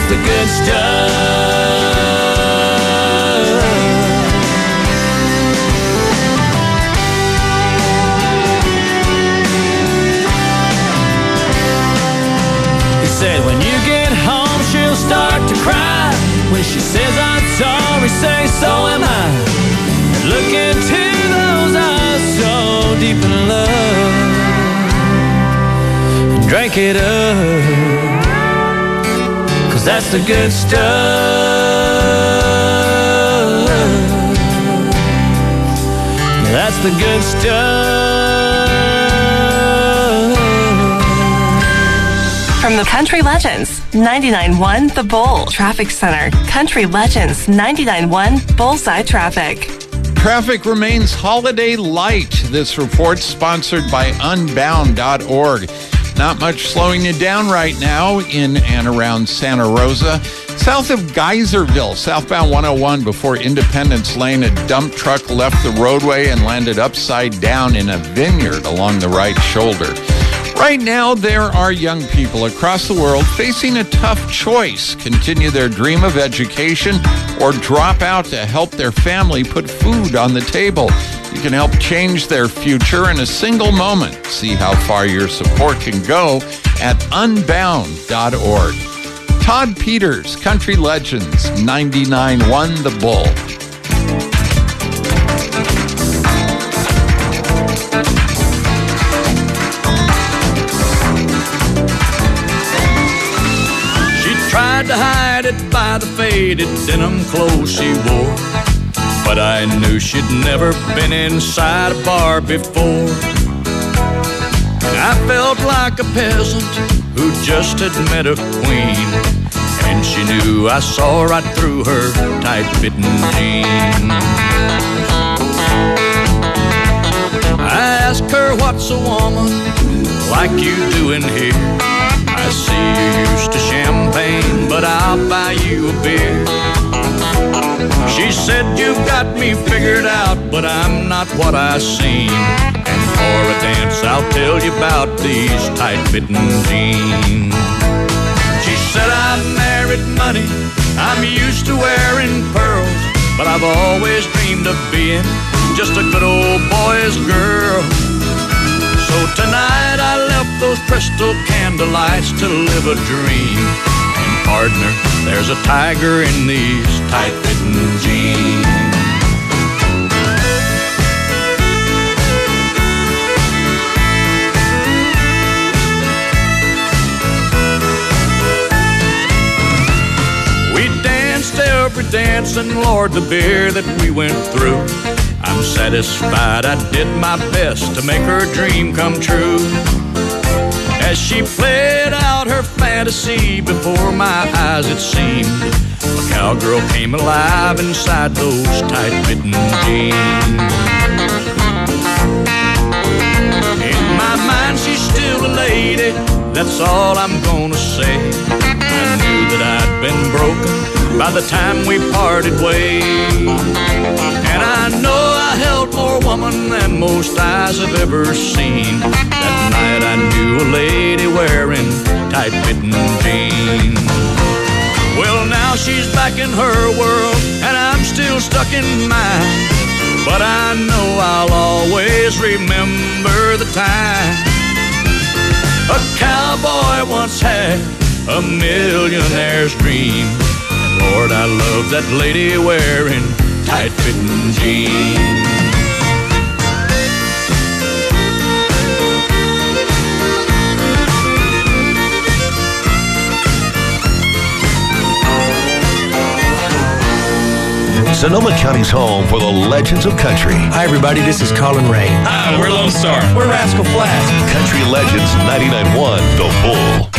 the good stuff. He said, when you get home, she'll start to cry. When she says I'm sorry, say so am I. And look into those eyes so deep in love. And drink it up, 'cause that's the good stuff. That's the good stuff. From the Country Legends, 99.1 The Bull Traffic Center. Country Legends, 99.1 Bullseye Traffic. Traffic remains holiday light. This report sponsored by Unbound.org. Not much slowing you down right now in and around Santa Rosa. South of Geyserville, southbound 101 before Independence Lane, a dump truck left the roadway and landed upside down in a vineyard along the right shoulder. Right now, there are young people across the world facing a tough choice: continue their dream of education or drop out to help their family put food on the table. You can help change their future in a single moment. See how far your support can go at Unbound.org. Todd Peters, Country Legends, 99.1 The Bull. Tried to hide it by the faded denim clothes she wore, but I knew she'd never been inside a bar before. And I felt like a peasant who just had met a queen, and she knew I saw right through her tight-fitting jeans. I asked her, what's a woman like you doing here? I see you used to champagne, but I'll buy you a beer. She said, you've got me figured out, but I'm not what I seem. And for a dance, I'll tell you about these tight-fitting jeans. She said, I've married money, I'm used to wearing pearls, but I've always dreamed of being just a good old boy's girl. So tonight I left those crystal candlelights to live a dream. And partner, there's a tiger in these tight-fitting jeans. We danced every dance, and Lord, the beer that we went through. I'm satisfied I did my best to make her dream come true. As she played out her fantasy before my eyes, it seemed a cowgirl came alive inside those tight-fitting jeans. In my mind, she's still a lady, that's all I'm gonna say. I knew that I'd been broken by the time we parted ways. And I know I held more woman than most eyes have ever seen. That night I knew a lady wearing tight-fitting jeans. Well, now she's back in her world, and I'm still stuck in mine. But I know I'll always remember the time a cowboy once had a millionaire's dream. And Lord, I love that lady wearing tight-fitting jeans. Sonoma County's home for the legends of country. Hi, everybody. This is Colin Ray. Hi, we're Lone Star. We're Rascal Flatts. Country Legends 99.1 The Bull.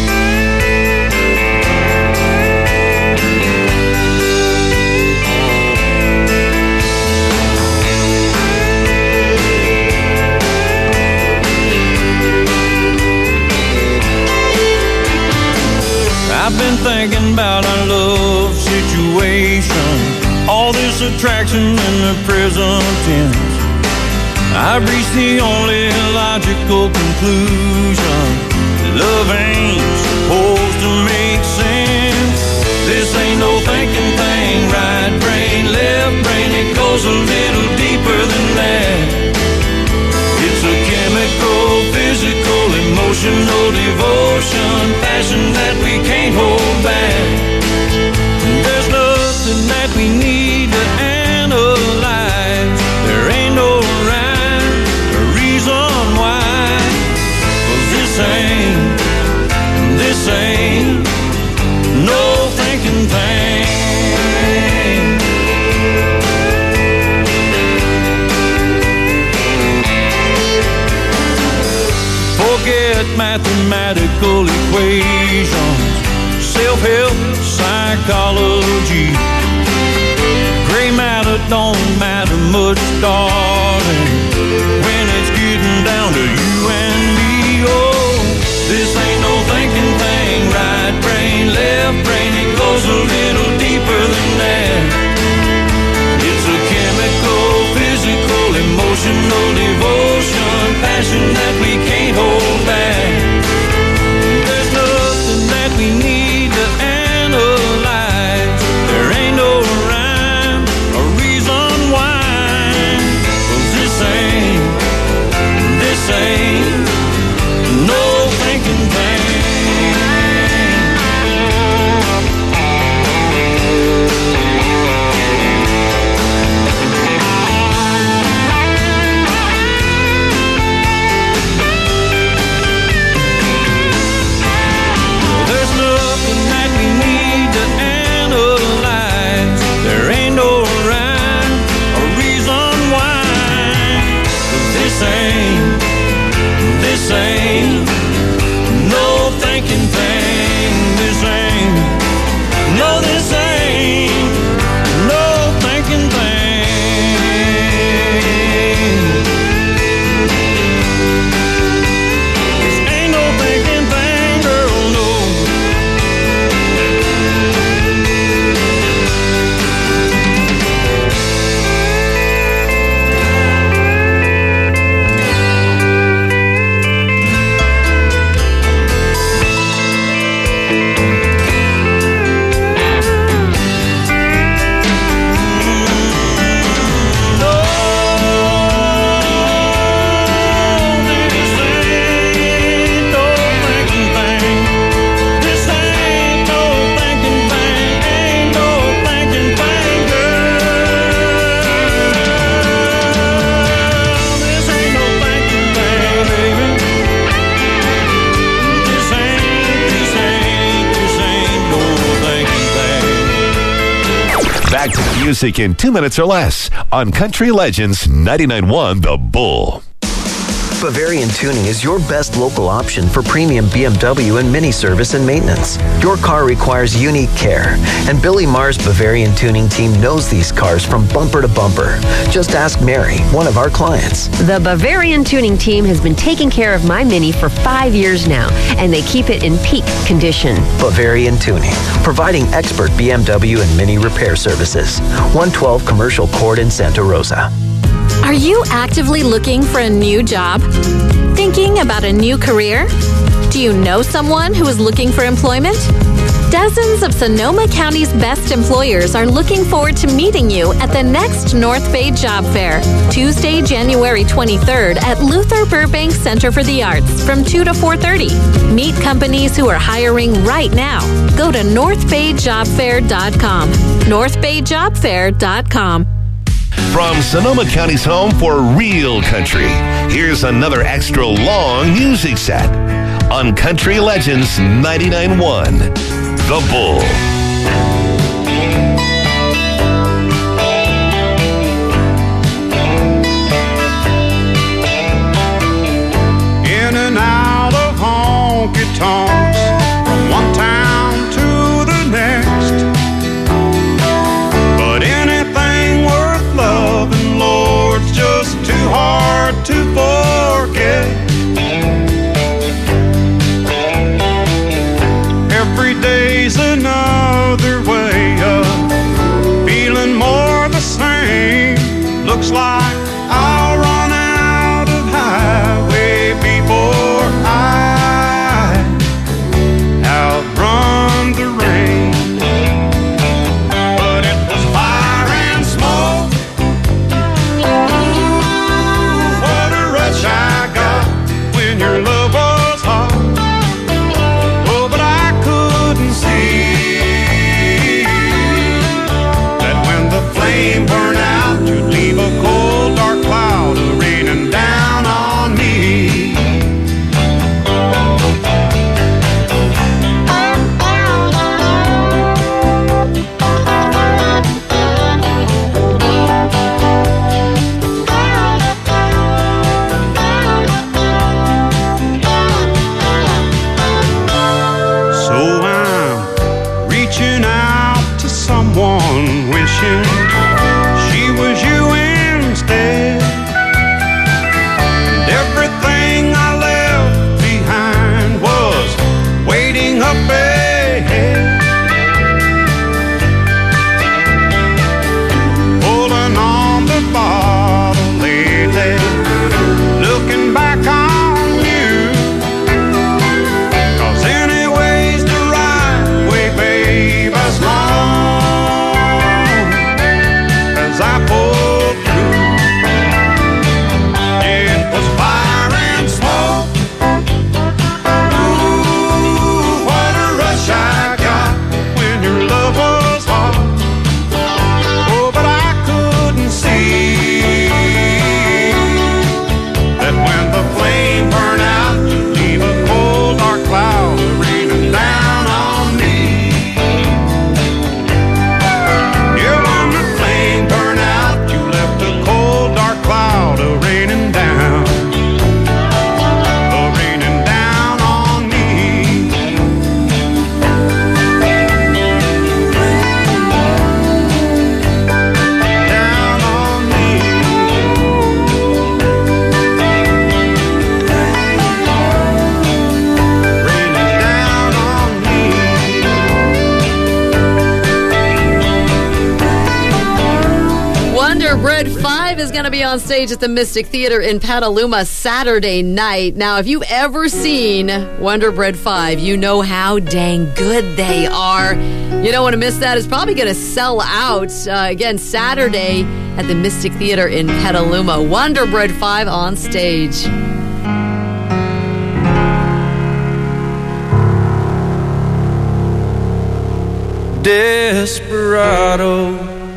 I've been thinking about our love situation, all this attraction in the present tense. I've reached the only logical conclusion: love ain't supposed to make sense. devotion, passion that we can't hold back. There's nothing that we need to analyze. There ain't no rhyme or reason why. 'Cause this ain't no thinking thing. Forget mathematical equations, self-help, psychology. Gray matter don't matter much, darling, when it's getting down to you and me. Oh, this ain't no thinking thing. Right brain, left brain, it goes a little deeper than that. It's a chemical, physical, emotional devotion, passion that we can't hold back. There's nothing that we need to analyze. There ain't no rhyme or reason why. 'Cause this ain't no thinking thing. This ain't no thinking thing. This ain't no thinking thing. This ain't no thinking thing, girl, no. Back to the music in 2 minutes or less on Country Legends 99.1 The Bull. Bavarian Tuning is your best local option for premium BMW and Mini service and maintenance. Your car requires unique care, and Billy Marr's Bavarian Tuning team knows these cars from bumper to bumper. Just ask Mary, one of our clients. The Bavarian Tuning team has been taking care of my Mini for 5 years now, and they keep it in peak condition. Bavarian Tuning, providing expert BMW and Mini repair services. 112 Commercial Court in Santa Rosa. Are you actively looking for a new job? Thinking about a new career? Do you know someone who is looking for employment? Dozens of Sonoma County's best employers are looking forward to meeting you at the next North Bay Job Fair, Tuesday, January 23rd at Luther Burbank Center for the Arts from 2 to 4:30. Meet companies who are hiring right now. Go to northbayjobfair.com. northbayjobfair.com. From Sonoma County's home for real country, here's another extra long music set on Country Legends 99.1 The Bull. In and out of honky tonks, from one town to the next. But anything worth loving, Lord's just too hard to forget. Every day's another way of feeling more the same. Looks like I'll run out of highway before I outrun the rain. But it was fire and smoke. Ooh, what a rush I got when your love was hot. up ahead, pulling on the bottle lately, looking back on you. 'Cause anyway's the right way, babe, as long as I pulled through. It was fire and smoke. Ooh, what a rush I got when your love was hot. Oh, but I couldn't see that when the flame burned out, you'd leave a cold dark cloud raining down on me. Yeah, when the flame burned out, you left a cold dark cloud raining down on me. Down on me. Raining down on me. Wonder Bread 5 is going to be on stage at the Mystic Theater in Petaluma Saturday night. Now, if you've ever seen Wonder Bread 5, you know how dang good they are. You don't want to miss that. It's probably going to sell out again Saturday at the Mystic Theater in Petaluma. Wonder Bread 5 on stage. Desperado,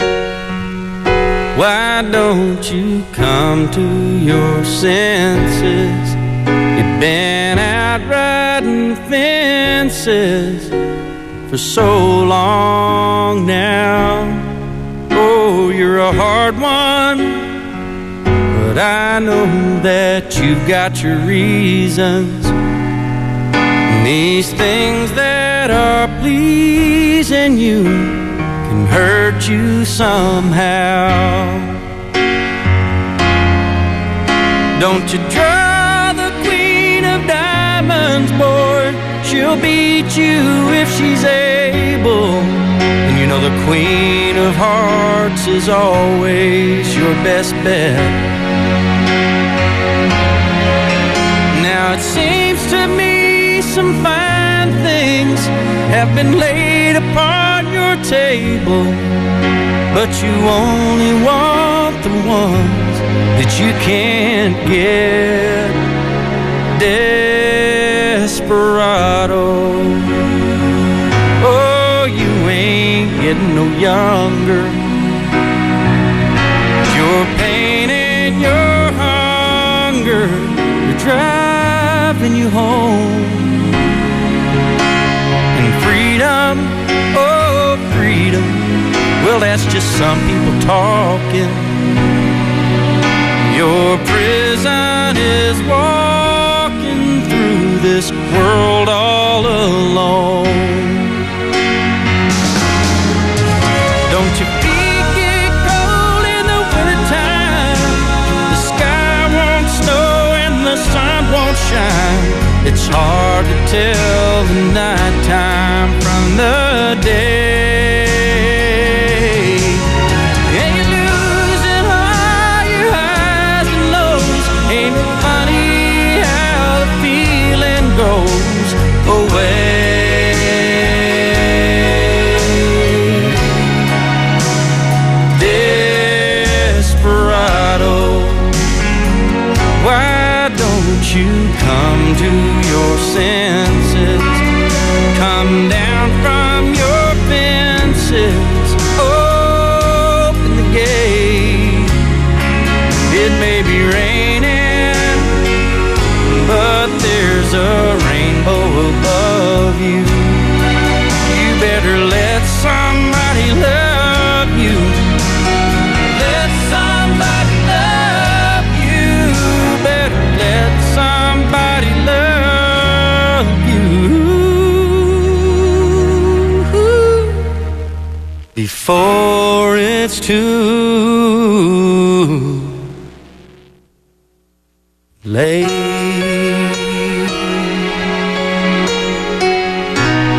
why don't you come to your senses? You've been out riding fences for so long now. Oh, you're a hard one, but I know that you've got your reasons. And these things that are pleasing you can hurt you somehow. Don't you draw the queen of diamonds, boy. She'll beat you if she's able. And you know the queen of hearts is always your best bet. Now it seems to me some fine things have been laid upon your table, but you only want the ones that you can't get. Desperado, oh, you ain't getting no younger. Your pain and your hunger are driving you home. And freedom, oh freedom, well that's just some people talking. Your prison is walking through this world all alone. Don't your feet get cold in the wintertime? The sky won't snow and the sun won't shine. It's hard to tell the nighttime from the day. And you're losing all your highs and lows. Ain't it funny how the feeling goes away? Desperado, why don't you come to your senses? Come down from your fences, open the gate. It may be raining, but there's a rainbow above you. You better let somebody love you. Let somebody love you. Better let somebody love you before it's too late.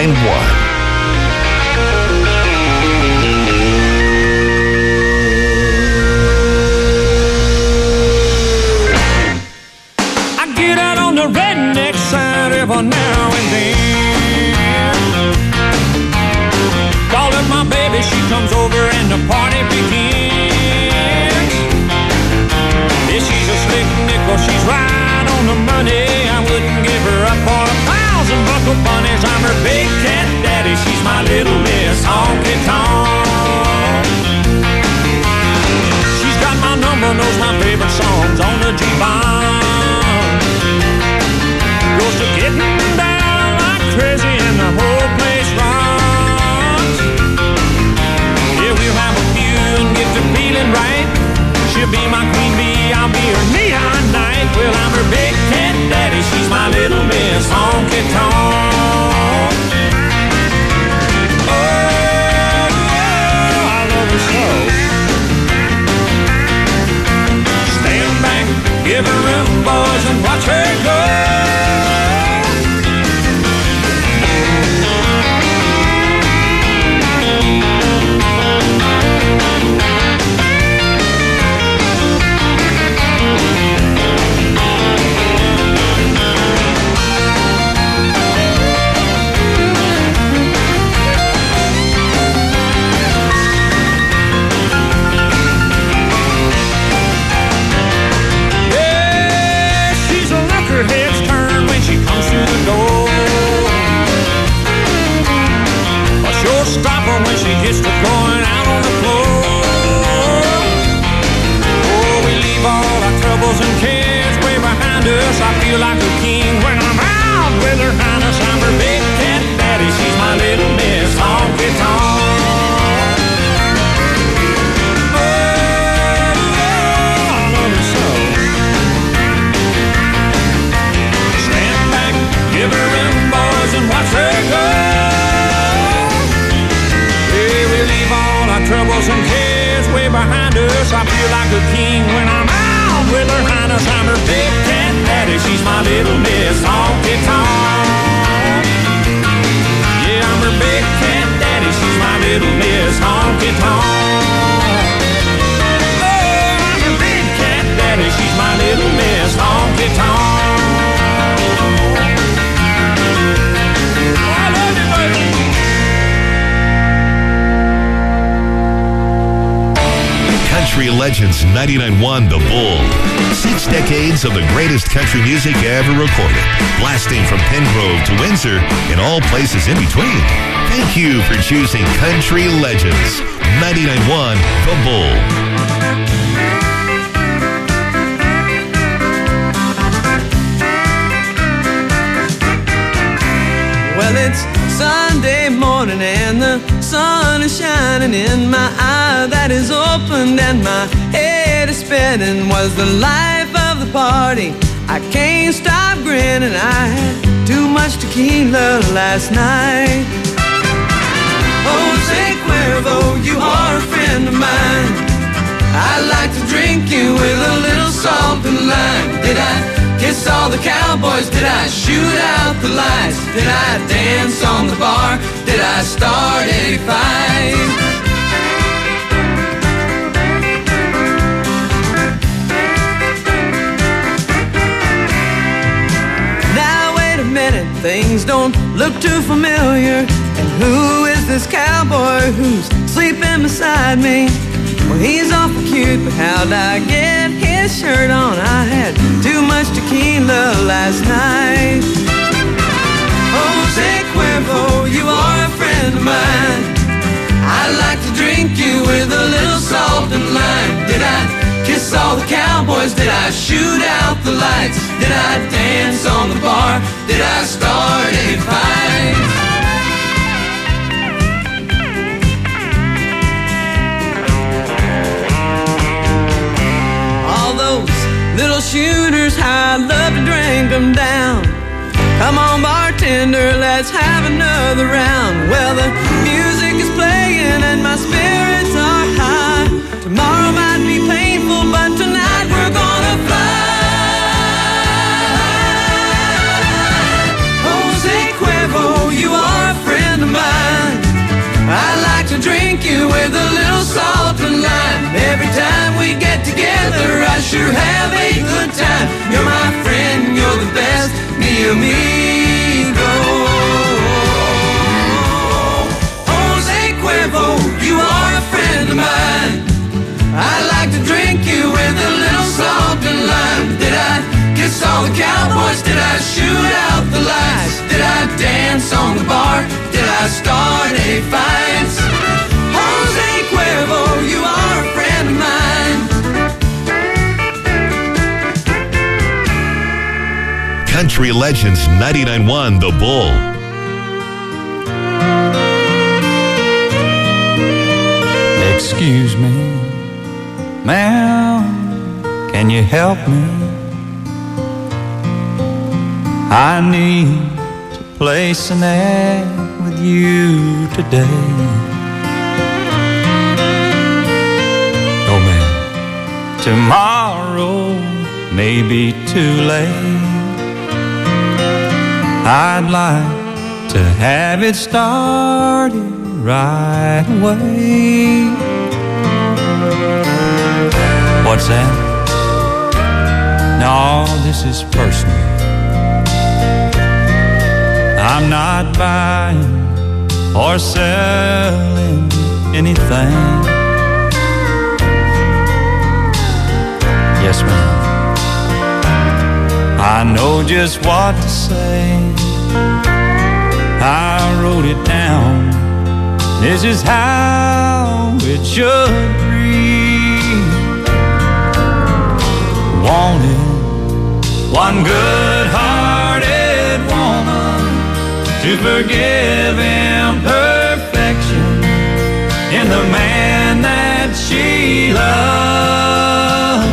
99.1. The redneck side every now and then. Call up my baby, she comes over and the party begins. Yeah, she's a slick nickel, she's right on the money. I wouldn't give her up for 1,000 buckle bunnies. I'm her big cat daddy, she's my little Miss Honky Tonk. She's got my number, knows my favorite songs on the G-Bond. Goes to getting down like crazy and the whole place rocks. Yeah, we'll have a few and get to feeling right. She'll be my queen bee, I'll be her neon knight. Well, I'm her big cat daddy, she's my little Miss Honky Tonk. Oh, I love her so. Stand back, give her room, boys, and watch her go. When she gets to going out on the floor. Oh, we leave all our troubles and cares way behind us. I feel like a king when I'm out with her highness. I'm her big cat daddy, she's my little Miss Honky Tonk. Oh, I love her so. Stand back, give her room, boys, and watch her go. Troubles and cares way behind us. I feel like a king when I'm out with her highness. I'm her big cat daddy, she's my little Miss Honky Tonk. Yeah, I'm her big cat daddy, she's my little Miss Honky Tonk. Oh, I'm her big cat daddy, she's my little Miss Honky Tonk. I love you, baby. Country Legends 99.1 The Bull. 6 decades of the greatest country music ever recorded. Blasting from Pengrove to Windsor and all places in between. Thank you for choosing Country Legends 99.1 The Bull. Well, it's Sunday morning and the sun is shining in my eye that is opened and my head is spinning. Was the life of the party. I can't stop grinning. I had too much tequila last night. Jose Cuervo, you are a friend of mine. I like to drink you with a little salt and lime. Did I kiss all the cowboys? Did I shoot out the lights? Did I dance on the bar? Did I start any fight? Now wait a minute, things don't look too familiar. And who is this cowboy who's sleeping beside me? Well, he's awful cute, but how'd I get his shirt on? I had too much tequila last night. Jose Cuervo, you are a friend of mine. I like to drink you with a little salt and lime. Did I kiss all the cowboys? Did I shoot out the lights? Did I dance on the bar? Did I start a fight? Little shooters, how I'd love to drink them down. Come on, bartender, let's have another round. Well, the music is playing and my spirits are high. Tomorrow might be painful, but tonight we're gonna fly. Jose Cuervo, you are a friend sure have a good time. You're my friend, you're the best, mi amigo. Jose Cuervo, you are a friend of mine. I like to drink you with a little salt and lime. Did I kiss all the cowboys? Did I shoot out the lights? Did I dance on the bar? Did I start a fight? Jose Cuervo, you are a friend of mine. Country Legends 99.1 The Bull. Excuse me, ma'am, can you help me? I need to place an ad with you today. Oh man, tomorrow may be too late. I'd like to have it started right away. What's that? No, this is personal. I'm not buying or selling anything. Yes, ma'am. I know just what to say. I wrote it down. This is how it should read. Wanted one good-hearted woman to forgive imperfection in the man that she loved.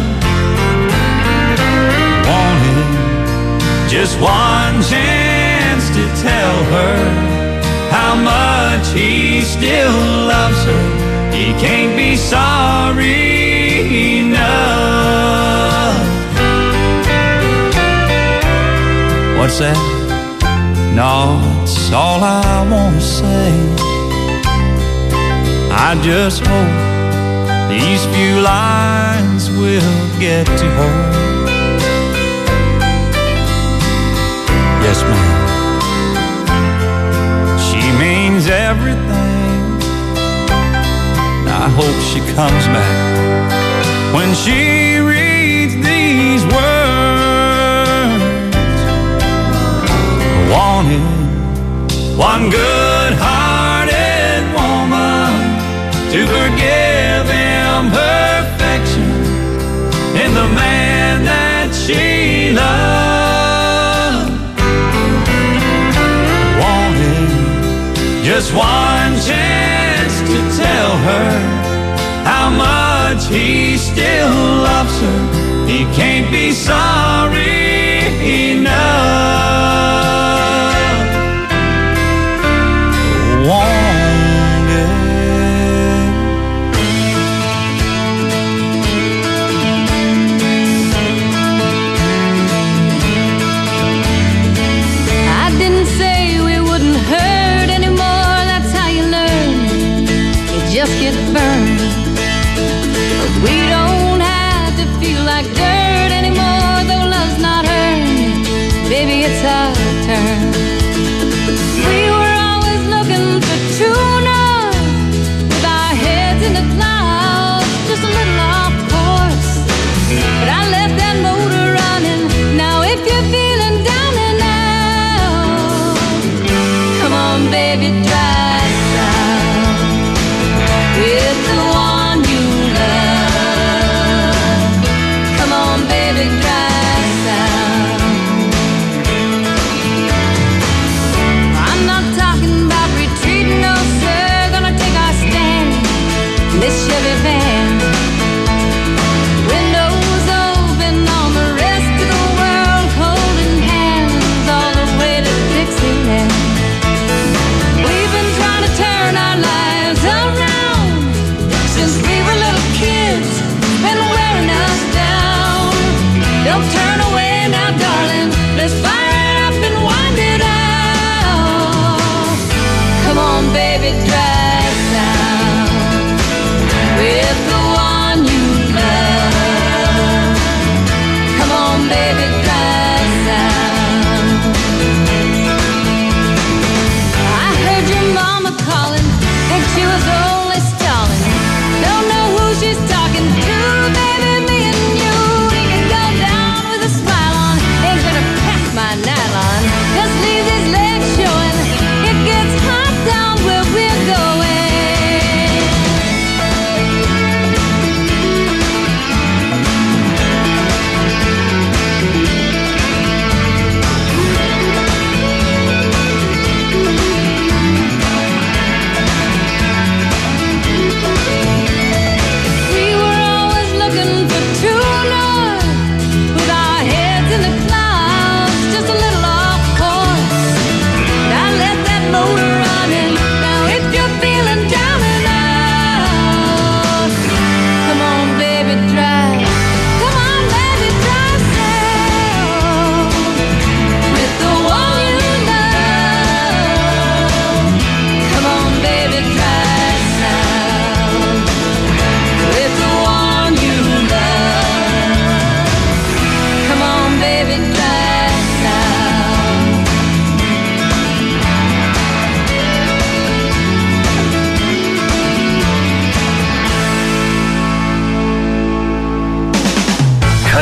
Wanted just one chance to tell her how much he still loves her. He can't be sorry enough. What's that? No, it's all I want to say. I just hope these few lines will get to her. Yes, ma'am. She means everything. I hope she comes back when she reads these words. Wanted one good-hearted woman to forgive imperfection in the man that she loved. Wanted just one chance to tell her how much he still loves her. He can't be sorry enough. I didn't say we wouldn't hurt anymore. That's how you learn. You just get burned. But we don't have to feel like dirt anymore. Though love's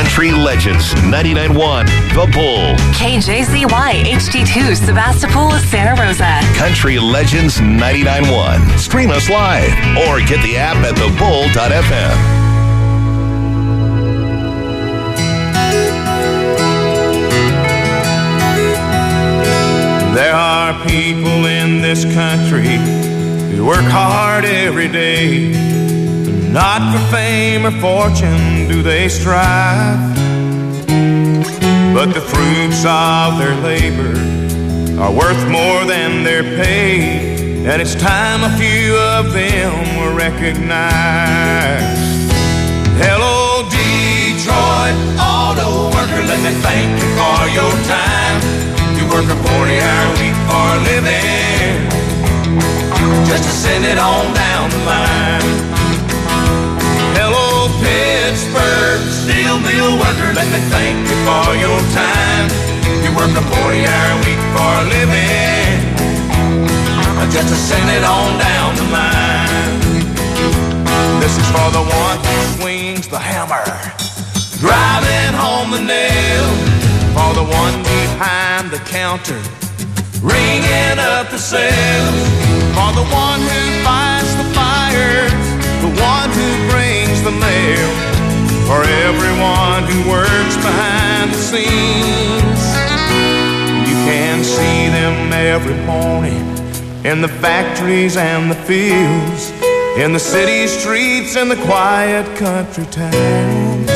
Country Legends 99.1 The Bull. KJZY HD2 Sebastopol, Santa Rosa. Country Legends 99.1. Stream us live or get the app at thebull.fm. There are people in this country who work hard every day. Not for fame or fortune do they strive, but the fruits of their labor are worth more than their pay, and it's time a few of them were recognized. Hello, Detroit auto worker, let me thank you for your time. You work a 40-hour week for a living, just to send it on down the line. Hello, Pittsburgh steel mill worker, let me thank you for your time. You work a 40-hour week for a living, just to send it on down the line. This is for the one who swings the hammer, driving home the nail. For the one behind the counter, ringing up the sales. For the one who fights the fires, the one who brings the mail. For everyone who works behind the scenes. You can see them every morning in the factories and the fields, in the city streets and the quiet country towns,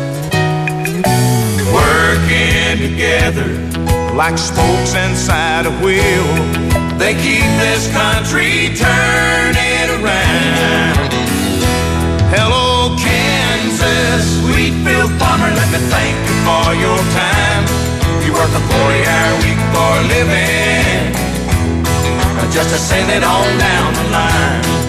working together like spokes inside a wheel. They keep this country turning around. Hello, Kansas, Wheatfield farmer, let me thank you for your time. You work a 40-hour week for a living, just to send it on down the line.